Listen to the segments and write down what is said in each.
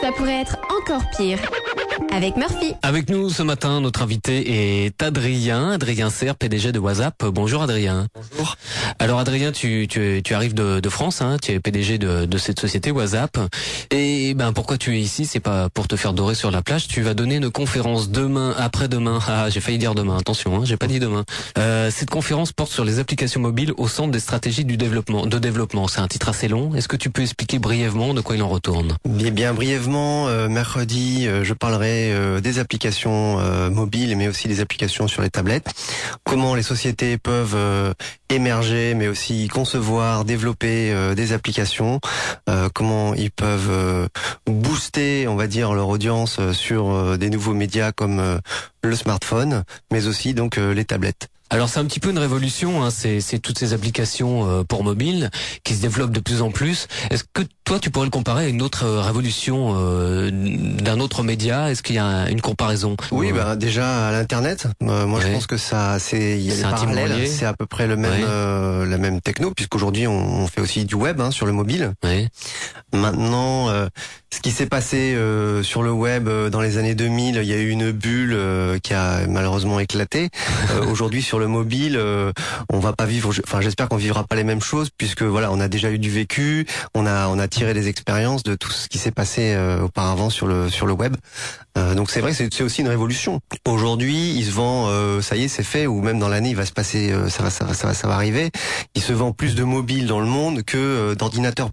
Ça pourrait être encore pire. Avec Murphy. Avec nous ce matin, notre invité est Adrien Serre, PDG de WhatsApp. Bonjour Adrien. Bonjour. Alors Adrien, tu arrives de France, hein, tu es PDG de cette société WhatsApp. Et pourquoi tu es ici? C'est pas pour te faire dorer sur la plage. Tu vas donner une conférence après-demain. Ah, j'ai failli dire demain. Attention, hein, j'ai pas dit demain. Cette conférence porte sur les applications mobiles au centre des stratégies de développement. C'est un titre assez long. Est-ce que tu peux expliquer brièvement de quoi il en retourne? Bien brièvement, mercredi, je parlerai des applications mobiles, mais aussi des applications sur les tablettes. Comment les sociétés peuvent émerger, mais aussi concevoir, développer des applications. Comment ils peuvent booster, on va dire, leur audience sur des nouveaux médias comme le smartphone, mais aussi donc les tablettes. Alors c'est un petit peu une révolution, hein, c'est toutes ces applications pour mobile qui se développent de plus en plus. Est-ce que toi tu pourrais le comparer à une autre révolution d'un autre média? Est-ce qu'il y a une comparaison? Oui, déjà à l'internet. Moi je pense que il y a des parallèles. C'est à peu près le même la même techno, puisqu'aujourd'hui on fait aussi du web sur le mobile. Oui. Maintenant, ce qui s'est passé sur le web dans les années 2000, il y a eu une bulle qui a malheureusement éclaté. Aujourd'hui sur le mobile, on va pas vivre. Enfin, j'espère qu'on vivra pas les mêmes choses, puisque voilà, on a déjà eu du vécu, on a tiré des expériences de tout ce qui s'est passé auparavant sur le web. Donc c'est vrai que c'est aussi une révolution. Aujourd'hui, il se vend, ça y est, c'est fait, ou même dans l'année, il va se passer, ça va arriver. Il se vend plus de mobiles dans le monde que d'ordinateurs.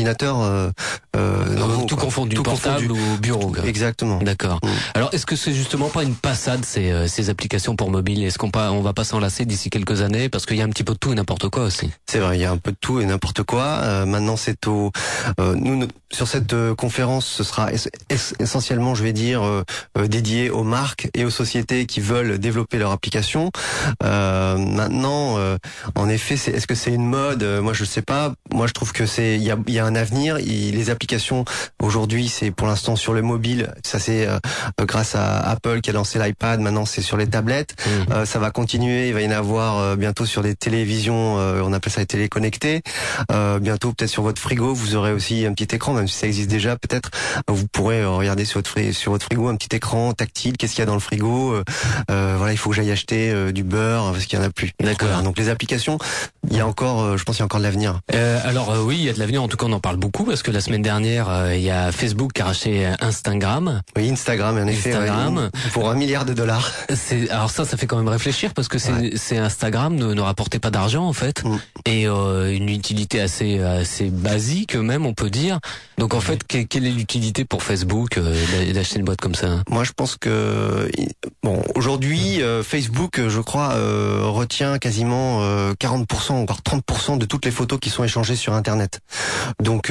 Tout confondu, portable ou bureau. Exactement. D'accord. Alors, est-ce que c'est justement pas une passade ces applications pour mobile? Est-ce qu'on va pas s'enlacer d'ici quelques années, parce qu'il y a un petit peu de tout et n'importe quoi aussi? C'est vrai, il y a un peu de tout et n'importe quoi. Maintenant, nous sur cette conférence, ce sera essentiellement, je vais dire, dédié aux marques et aux sociétés qui veulent développer leur application. Maintenant, en effet, est-ce que c'est une mode? Moi, je sais pas. Moi, je trouve que il y a un avenir. Les applications aujourd'hui, c'est pour l'instant sur le mobile. Ça, c'est grâce à Apple qui a lancé l'iPad. Maintenant, c'est sur les tablettes. Ça va continuer. Il va y en avoir bientôt sur des télévisions. On appelle ça les télé connectées. Bientôt, peut-être sur votre frigo, vous aurez aussi un petit écran, même si ça existe déjà. Peut-être vous pourrez regarder sur votre frigo un petit écran tactile. Qu'est-ce qu'il y a dans le frigo? Voilà, il faut que j'aille acheter du beurre parce qu'il y en a plus. D'accord. Voilà, donc les applications, il y a encore, je pense, qu'il y a encore de l'avenir. Oui, il y a de l'avenir. En tout cas, on en parle beaucoup parce que la semaine dernière, il y a Facebook qui a racheté Instagram. Oui, Instagram, en effet. Instagram. Pour $1 milliard. Alors ça fait quand même réfléchir, parce que c'est Instagram ne rapportait pas d'argent en fait, et une utilité assez basique même, on peut dire. Donc en fait, quelle est l'utilité pour Facebook d'acheter une boîte comme ça? Moi, je pense que aujourd'hui, Facebook, je crois, retient quasiment 40%, encore 30% de toutes les photos qui sont échangées sur Internet. Donc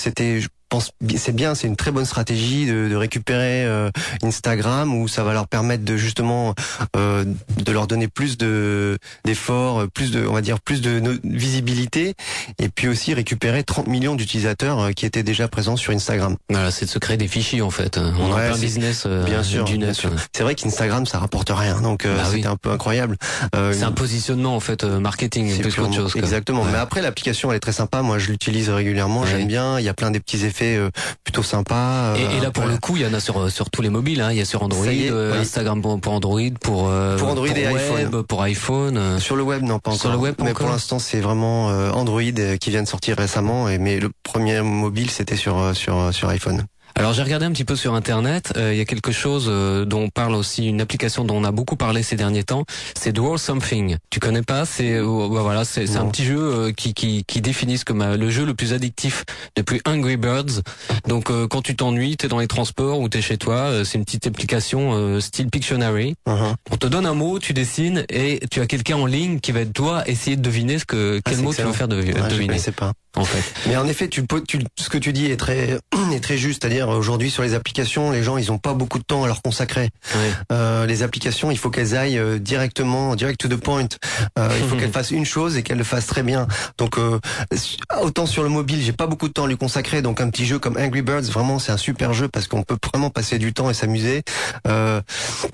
c'est bien, c'est une très bonne stratégie de récupérer Instagram, où ça va leur permettre de justement de leur donner plus d'efforts, plus de visibilité, et puis aussi récupérer 30 millions d'utilisateurs qui étaient déjà présents sur Instagram. Voilà, c'est de se créer des fichiers en fait. On a plein business bien sûr. net. C'est vrai qu'Instagram ça rapporte rien, donc c'était un peu incroyable. C'est un positionnement en fait marketing plus qu'autre chose. Exactement. Mais après l'application elle est très sympa. Moi je l'utilise régulièrement, j'aime bien. Il y a plein des petits effets plutôt sympa. Et là pour le coup, il y en a sur tous les mobiles. Il y a sur Android, Instagram pour Android, pour Android et web, iPhone. pour iPhone. Sur le web, non pas encore. Sur le web, mais pour l'instant, c'est vraiment Android qui vient de sortir récemment. Mais le premier mobile, c'était sur iPhone. Alors j'ai regardé un petit peu sur Internet, il y a quelque chose dont on parle aussi, une application dont on a beaucoup parlé ces derniers temps, c'est Draw Something. Tu connais pas? C'est un petit jeu qui définit comme le jeu le plus addictif depuis Angry Birds. Donc quand tu t'ennuies, t'es dans les transports ou t'es chez toi, c'est une petite application style Pictionary. On te donne un mot, tu dessines et tu as quelqu'un en ligne qui va toi essayer de deviner quel mot tu veux faire deviner. Je connaissais pas. En fait. Mais en effet, ce que tu dis est très juste, c'est-à-dire aujourd'hui sur les applications, les gens ils ont pas beaucoup de temps à leur consacrer. Les applications, il faut qu'elles aillent direct to the point. Il faut qu'elles fassent une chose et qu'elles le fassent très bien. Donc autant sur le mobile, j'ai pas beaucoup de temps à lui consacrer. Donc un petit jeu comme Angry Birds, vraiment c'est un super jeu parce qu'on peut vraiment passer du temps et s'amuser.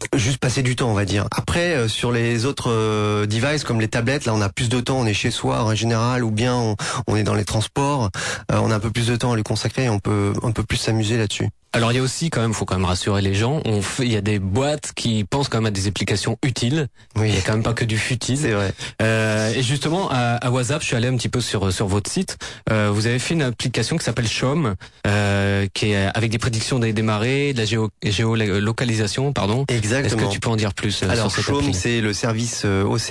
Juste passer du temps, on va dire. Après, sur les autres devices comme les tablettes, là on a plus de temps, on est chez soi en général, ou bien on est dans les transports, on a un peu plus de temps à lui consacrer, on peut plus s'amuser là-dessus. Alors il y a aussi quand même, faut quand même rassurer les gens. Il y a des boîtes qui pensent quand même à des applications utiles. Oui. Il y a quand même pas que du futile. C'est vrai. Et justement à WhatsApp, je suis allé un petit peu sur votre site. Vous avez fait une application qui s'appelle Chom, qui est avec des prédictions des marées, de la géolocalisation, pardon. Exactement. Est-ce que tu peux en dire plus Alors sur cette Chom, appli? c'est le service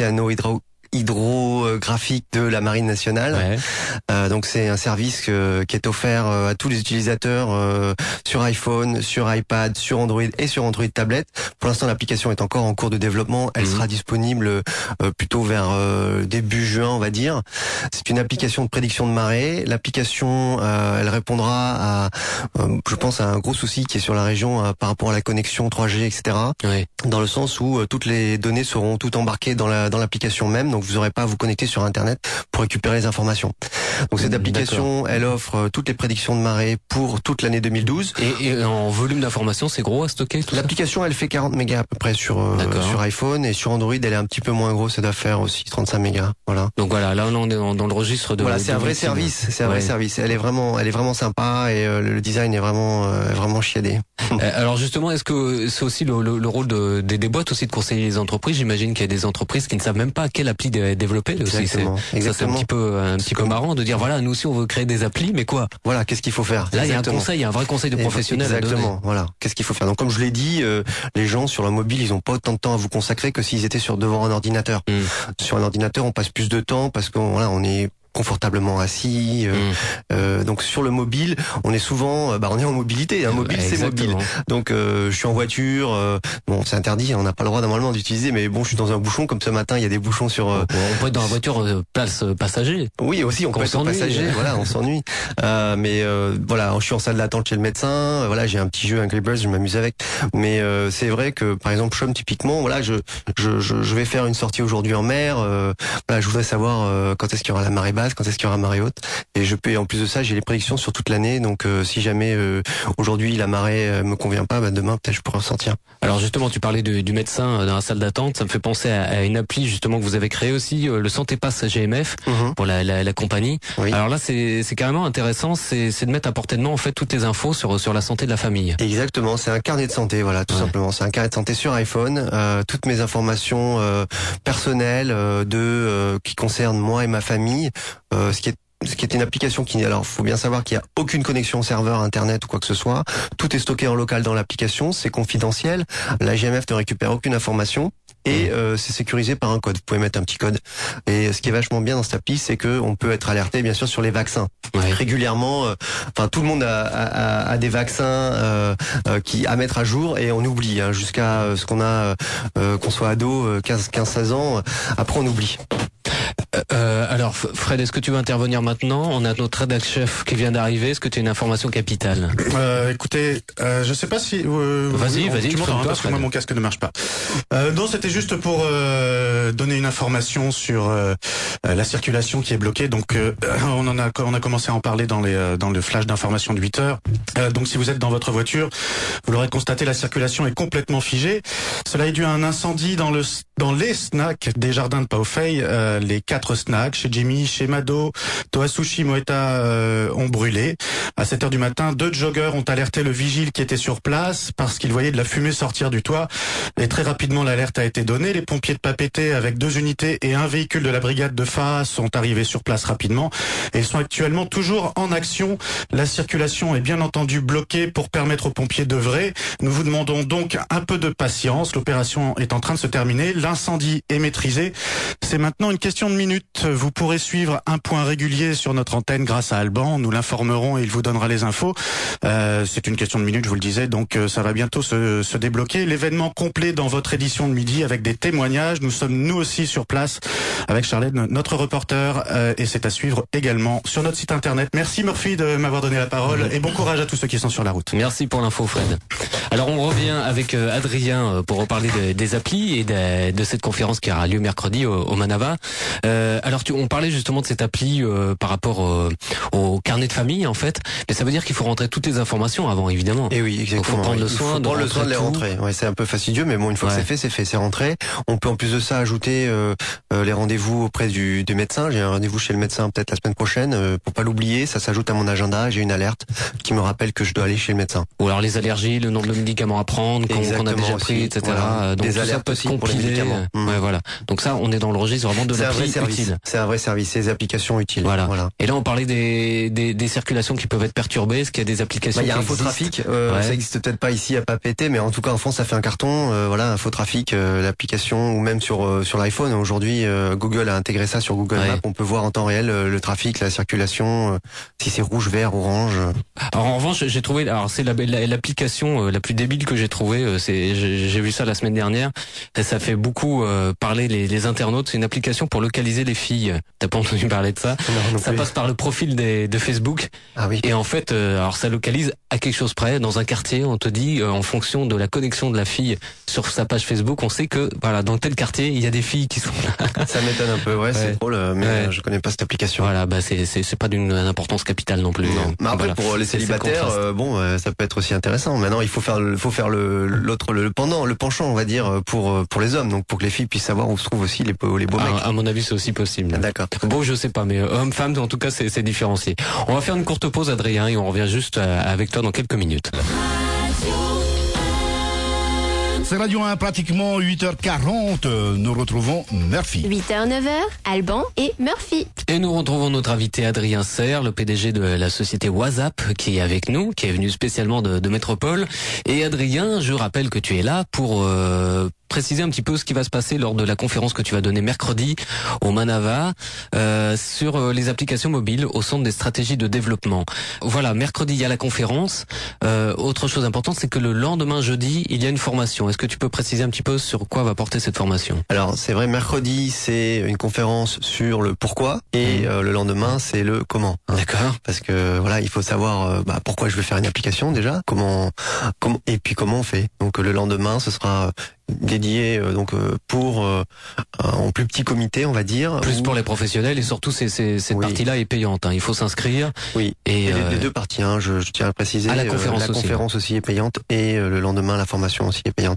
hydrographique de la Marine nationale. Ouais. Donc c'est un service qui est offert à tous les utilisateurs sur iPhone, sur iPad, sur Android et sur Android tablette. Pour l'instant, l'application est encore en cours de développement. Elle sera disponible plutôt vers début juin, on va dire. C'est une application de prédiction de marée. L'application, elle répondra à, je pense, à un gros souci qui est sur la région par rapport à la connexion 3G, etc. Ouais. Dans le sens où toutes les données seront toutes embarquées dans l'application même. Donc vous n'aurez pas à vous connecter sur Internet pour récupérer les informations. Donc cette application, elle offre toutes les prédictions de marée pour toute l'année 2012. Et en volume d'information, c'est gros à stocker? L'application, elle fait 40 mégas à peu près sur iPhone, et sur Android, elle est un petit peu moins gros, ça doit faire aussi 35 mégas. Voilà. Donc voilà, là on est dans le registre de. Voilà, c'est un vrai service. C'est un vrai service. Elle est vraiment sympa, et le design est vraiment chiadé. Alors justement, est-ce que c'est aussi le rôle des boîtes aussi de conseiller les entreprises? J'imagine qu'il y a des entreprises qui ne savent même pas quelle appli développer. Exactement. Ça c'est un petit peu marrant de dire voilà, nous aussi on veut créer des applis, mais quoi? Voilà, qu'est-ce qu'il faut faire? Là, il y a un conseil, il y a un vrai conseil de professionnel. Exactement. Voilà, qu'est-ce qu'il faut faire? Donc comme je l'ai dit, les gens sur leur mobile, ils ont pas autant de temps à vous consacrer que s'ils étaient devant un ordinateur. Sur un ordinateur, on passe plus de temps parce qu'on est confortablement assis. Donc sur le mobile, on est souvent, on est en mobilité. Un mobile, c'est mobile. Donc je suis en voiture. Bon, c'est interdit, on n'a pas le droit normalement d'utiliser. Mais bon, je suis dans un bouchon comme ce matin. Il y a des bouchons sur. On peut être dans la voiture place passager. Oui, aussi on peut être passager. Voilà, on s'ennuie. Mais voilà, je suis en salle d'attente chez le médecin. Voilà, j'ai un petit jeu Angry Birds, je m'amuse avec. Mais c'est vrai que par exemple, Chom typiquement, voilà, je vais faire une sortie aujourd'hui en mer. Voilà, je voudrais savoir quand est-ce qu'il y aura la marée basse, quand est-ce qu'il y aura marée haute, et en plus de ça, j'ai les prédictions sur toute l'année, donc si jamais aujourd'hui la marée me convient pas, demain peut-être je pourrais en sortir. Alors justement, tu parlais du médecin dans la salle d'attente, ça me fait penser à une appli justement que vous avez créée aussi, le Santé Pass GMF pour la compagnie. Oui. Alors là, c'est carrément intéressant, c'est de mettre à portée de main en fait toutes les infos sur la santé de la famille. Exactement, c'est un carnet de santé, voilà, tout simplement. C'est un carnet de santé sur iPhone, toutes mes informations personnelles qui concernent moi et ma famille. Ce qui est une application alors faut bien savoir qu'il n'y a aucune connexion au serveur internet ou quoi que ce soit. Tout est stocké en local dans l'application, c'est confidentiel. La GMF ne récupère aucune information. Et c'est sécurisé par un code. Vous pouvez mettre un petit code. Et ce qui est vachement bien dans cette appli, c'est que on peut être alerté, bien sûr, sur les vaccins. Régulièrement, tout le monde a des vaccins à mettre à jour, et on oublie jusqu'à ce qu'on soit ado, 15-16 ans. Après, on oublie. Alors Fred, est-ce que tu veux intervenir maintenant? On a notre rédacteur chef qui vient d'arriver. Est-ce que tu as une information capitale? Écoutez, je sais pas si vas-y, tu m'entends, parce que moi mon casque ne marche pas. Non, c'était juste pour donner une information sur la circulation qui est bloquée. Donc on a commencé à en parler dans le flash d'information de 8 heures. Donc si vous êtes dans votre voiture, vous l'aurez constaté, la circulation est complètement figée. Cela est dû à un incendie dans les snacks des jardins de Paufey. Les 4 snacks chez Jimmy, chez Mado, Toa Sushi, Moeta ont brûlé. À 7 heures du matin, 2 joggers ont alerté le vigile qui était sur place parce qu'ils voyaient de la fumée sortir du toit. Et très rapidement, l'alerte a été donnée. Les pompiers de Papeete, avec 2 unités et un véhicule de la brigade de FA, sont arrivés sur place rapidement. Et ils sont actuellement toujours en action. La circulation est bien entendu bloquée pour permettre aux pompiers d'œuvrer. Nous vous demandons donc un peu de patience. L'opération est en train de se terminer. L'incendie est maîtrisé. C'est maintenant une question de minutes. Vous pourrez suivre un point régulier sur notre antenne grâce à Alban. Nous l'informerons et il vous donnera les infos. C'est une question de minutes, je vous le disais, donc ça va bientôt se débloquer. L'événement complet dans votre édition de midi avec des témoignages. Nous sommes nous aussi sur place avec Charlène, notre reporter, et c'est à suivre également sur notre site internet. Merci Murphy de m'avoir donné la parole et bon courage à tous ceux qui sont sur la route. Merci pour l'info Fred. Alors on revient avec Adrien pour reparler des applis et de cette conférence qui aura lieu mercredi au Manava. Alors on parlait justement de cette appli par rapport au carnet de famille en fait, mais ça veut dire qu'il faut rentrer toutes les informations avant évidemment. Et oui, exactement. Donc, faut prendre le soin de les rentrer. Ouais, c'est un peu fastidieux, mais bon, une fois que c'est fait, c'est rentré. On peut en plus de ça ajouter les rendez-vous auprès du médecin. J'ai un rendez-vous chez le médecin peut-être la semaine prochaine. Pour pas l'oublier, ça s'ajoute à mon agenda. J'ai une alerte qui me rappelle que je dois aller chez le médecin. Ou alors les allergies, le nombre de médicaments à prendre qu'on a déjà pris, etc. Voilà. Donc des tout alertes ça peut aussi se pour les compiler. médicaments. Ouais, voilà. Donc ça, on est dans le registre vraiment de l'appli utile. C'est un vrai service. C'est des applications utiles. Voilà. Et là, on parlait des circulations qui peuvent être perturbées. Est-ce qu'il y a des applications il y a un faux trafic. Ça existe peut-être pas ici à Papeete, mais en tout cas en France, ça fait un carton. Un faux trafic, l'application, ou même sur l'iPhone. Aujourd'hui, Google a intégré ça sur Google Maps. On peut voir en temps réel le trafic, la circulation, si c'est rouge, vert, orange. Alors en revanche, j'ai trouvé, alors c'est l'application la plus débile que j'ai trouvée. J'ai vu ça la semaine dernière. Ça fait beaucoup parler les internautes. C'est une application pour localiser les filles. T'as pas entendu parler de ça? Non, ça passe par le profil de Facebook. Ah oui. Et en fait, alors ça localise à quelque chose près. Dans un quartier, on te dit en fonction de la connexion de la fille sur sa page Facebook, on sait que voilà, dans tel quartier, il y a des filles qui sont là. Ça m'étonne un peu. C'est drôle, mais je connais pas cette application. Voilà, c'est pas d'une importance capitale non plus. Non. Mais après, pour les célibataires, ça peut être aussi intéressant. Maintenant, il faut faire le pendant, le penchant, on va dire, pour les hommes, donc pour que les filles puissent savoir où se trouvent aussi les beaux mecs. À mon avis, c'est aussi possible. D'accord. Bon, je sais pas, mais homme-femme, en tout cas, c'est différencié. On va faire une courte pause, Adrien, et on revient juste avec toi dans quelques minutes. C'est Radio 1, pratiquement 8h40. Nous retrouvons Murphy. 8h, 9h, Alban et Murphy. Et nous retrouvons notre invité Adrien Serre, le PDG de la société WhatsApp, qui est avec nous, qui est venu spécialement de Métropole. Et Adrien, je rappelle que tu es là pour préciser un petit peu ce qui va se passer lors de la conférence que tu vas donner mercredi au Manava sur les applications mobiles au centre des stratégies de développement. Voilà, mercredi il y a la conférence. Autre chose importante, c'est que le lendemain jeudi, il y a une formation. Est-ce que tu peux préciser un petit peu sur quoi va porter cette formation? Alors c'est vrai, mercredi c'est une conférence sur le pourquoi et le lendemain c'est le comment. D'accord. Parce que voilà, il faut savoir pourquoi je veux faire une application déjà, comment et puis comment on fait. Donc le lendemain ce sera dédié pour en plus petit comité, on va dire. Plus pour les professionnels et surtout cette partie-là est payante. Il faut s'inscrire. Oui. Et les deux parties. Je tiens à préciser. La conférence aussi est payante et le lendemain la formation aussi est payante.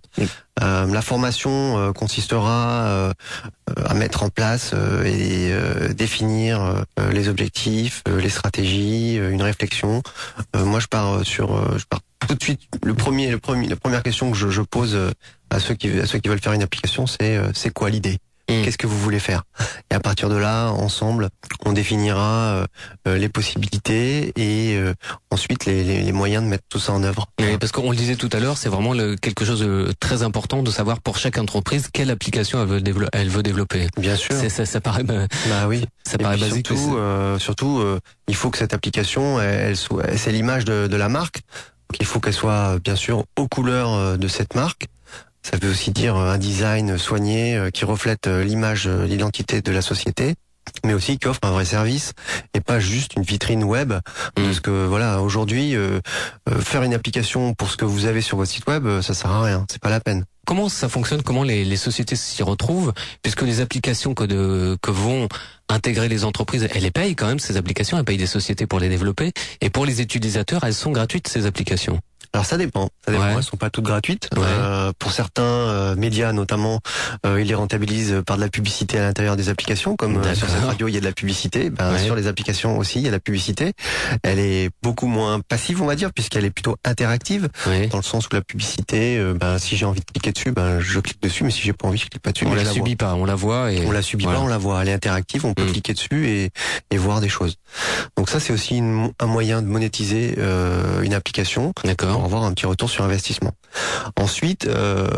La formation consistera à mettre en place et définir les objectifs, les stratégies, une réflexion. Moi, je pars tout de suite. La première question que je pose à ceux qui veulent faire une application, c'est quoi l'idée? Qu'est-ce que vous voulez faire? Et à partir de là, ensemble, on définira les possibilités et ensuite les moyens de mettre tout ça en œuvre. Oui, parce qu'on le disait tout à l'heure, c'est vraiment quelque chose de très important de savoir pour chaque entreprise quelle application elle veut développer. Bien sûr. Ça paraît. Oui. Ça paraît basique. Surtout, il faut que cette application, c'est l'image de la marque. Donc, il faut qu'elle soit bien sûr aux couleurs de cette marque. Ça veut aussi dire un design soigné qui reflète l'image, l'identité de la société, mais aussi qui offre un vrai service et pas juste une vitrine web. Parce que voilà, aujourd'hui, faire une application pour ce que vous avez sur votre site web, ça sert à rien, c'est pas la peine. Comment ça fonctionne? Comment les sociétés s'y retrouvent? Puisque les applications que vont intégrer les entreprises, elles les payent quand même, ces applications, elles payent des sociétés pour les développer. Et pour les utilisateurs, elles sont gratuites, ces applications. Alors ça dépend. Elles sont pas toutes gratuites. Pour certains médias notamment, ils les rentabilisent par de la publicité à l'intérieur des applications, comme sur cette radio il y a de la publicité. Sur les applications aussi il y a de la publicité. Elle est beaucoup moins passive, on va dire, puisqu'elle est plutôt interactive, dans le sens où la publicité, si j'ai envie de cliquer dessus, je clique dessus, mais si j'ai pas envie, je clique pas dessus. On la subit pas, on la voit. On la subit pas, on la voit. Elle est interactive, on peut cliquer dessus et voir des choses. Donc ça c'est aussi un moyen de monétiser une application. D'accord. Pour avoir un petit retour sur investissement. Ensuite,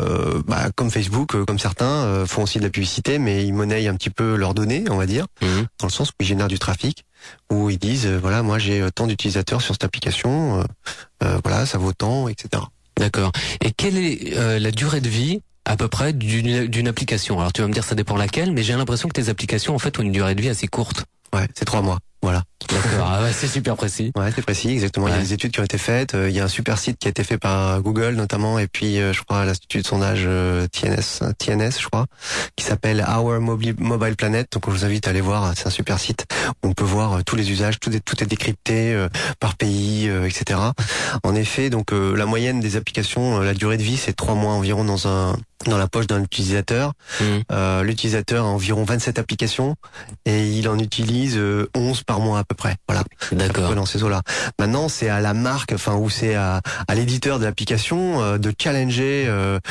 comme Facebook, comme certains font aussi de la publicité, mais ils monnaient un petit peu leurs données, on va dire, dans le sens où ils génèrent du trafic, où ils disent voilà, moi j'ai tant d'utilisateurs sur cette application, voilà, ça vaut tant, etc. D'accord. Et quelle est la durée de vie à peu près d'une application? Alors tu vas me dire ça dépend laquelle, mais j'ai l'impression que tes applications en fait ont une durée de vie assez courte. Ouais, c'est 3 mois. Voilà. D'accord, ah ouais, c'est super précis. Ouais, c'est précis, exactement. Il y a des études qui ont été faites. Il y a un super site qui a été fait par Google notamment, et puis je crois l'Institut de sondage TNS, je crois, qui s'appelle Our Mobile Planet. Donc je vous invite à aller voir. C'est un super site où on peut voir tous les usages, tout est décrypté par pays, etc. En effet, donc la moyenne des applications, la durée de vie, c'est 3 mois environ dans la poche d'un utilisateur. L'utilisateur a environ 27 applications et il en utilise 11 par mois à peu près. Voilà. D'accord. Dans ces eaux-là. Maintenant, c'est à la marque, ou c'est à l'éditeur de l'application de challenger,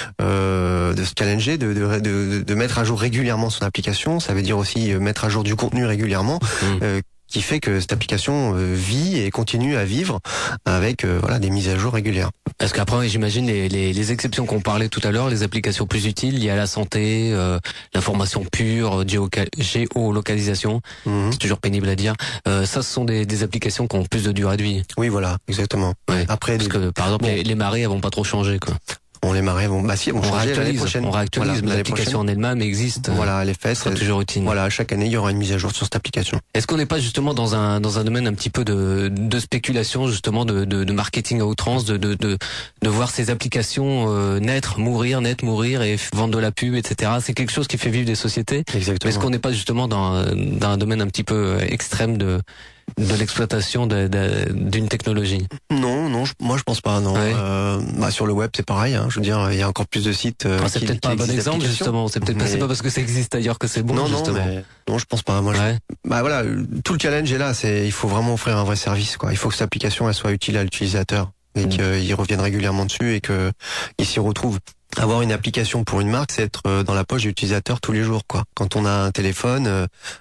de mettre à jour régulièrement son application. Ça veut dire aussi mettre à jour du contenu régulièrement. Qui fait que cette application vit et continue à vivre avec des mises à jour régulières. Parce qu'après, j'imagine les exceptions qu'on parlait tout à l'heure, les applications plus utiles liées à la santé, l'information pure, géolocalisation, c'est toujours pénible à dire. Ça, ce sont des applications qui ont plus de durée de vie. Oui, voilà, exactement. Ouais. Après, parce que par exemple, les marées, elles vont pas trop changer, quoi. Les marées vont changer l'année prochaine. On réactualise, mais l'application en elle-même existe. Voilà, elle est faite. C'est toujours utile. Voilà, chaque année, il y aura une mise à jour sur cette application. Est-ce qu'on n'est pas justement dans un domaine un petit peu de spéculation, justement, de marketing à outrance, de voir ces applications naître, mourir et vendre de la pub, etc. C'est quelque chose qui fait vivre des sociétés. Exactement. Est-ce qu'on n'est pas justement dans un domaine un petit peu extrême de l'exploitation d'une technologie? Non, moi je pense pas. Non. Ouais. Sur le web c'est pareil. Hein, je veux dire, il y a encore plus de sites. C'est peut-être pas un bon exemple justement. C'est peut-être c'est pas parce que ça existe ailleurs que c'est bon. Non, justement. Non, je pense pas. Moi, tout le challenge est là. Il faut vraiment offrir un vrai service, quoi. Il faut que cette application elle soit utile à l'utilisateur et qu'il revienne régulièrement dessus et qu'il s'y retrouve. Avoir une application pour une marque, c'est être dans la poche de l'utilisateur tous les jours, quoi. Quand on a un téléphone,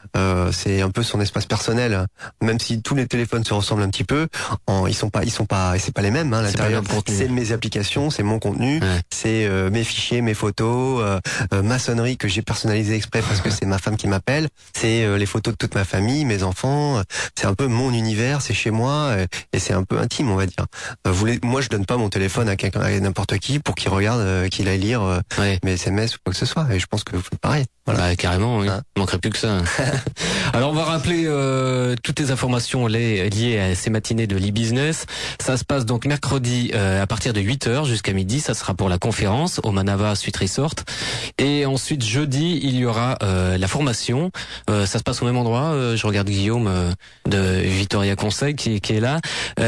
c'est un peu son espace personnel. Même si tous les téléphones se ressemblent un petit peu, ils sont pas, c'est pas les mêmes. Hein, l'intérieur, c'est mes applications, c'est mon contenu, c'est mes fichiers, mes photos, ma sonnerie que j'ai personnalisée exprès parce que c'est ma femme qui m'appelle. C'est les photos de toute ma famille, mes enfants. C'est un peu mon univers, c'est chez moi et c'est un peu intime, on va dire. Moi, je donne pas mon téléphone à quelqu'un, à n'importe qui pour qu'il regarde, qu'il aille lire mes SMS ou quoi que ce soit. Et je pense que vous faites pareil. Voilà. Bah, carrément, oui. Il manquerait plus que ça. Alors, on va rappeler toutes les informations liées à ces matinées de l'e-business. Ça se passe donc mercredi à partir de 8h jusqu'à midi. Ça sera pour la conférence au Manava Suite Resort. Et ensuite, jeudi, il y aura la formation. Ça se passe au même endroit. Je regarde Guillaume de Victoria Conseil qui est là.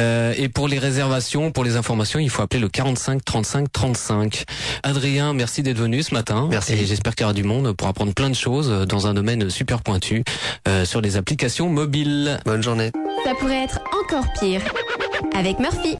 Et pour les réservations, pour les informations, il faut appeler le 45 35 35. Adrien, merci d'être venu ce matin. Merci. Et j'espère qu'il y aura du monde pour apprendre plein de choses dans un domaine super pointu sur les applications mobiles. Bonne journée. Ça pourrait être encore pire avec Murphy.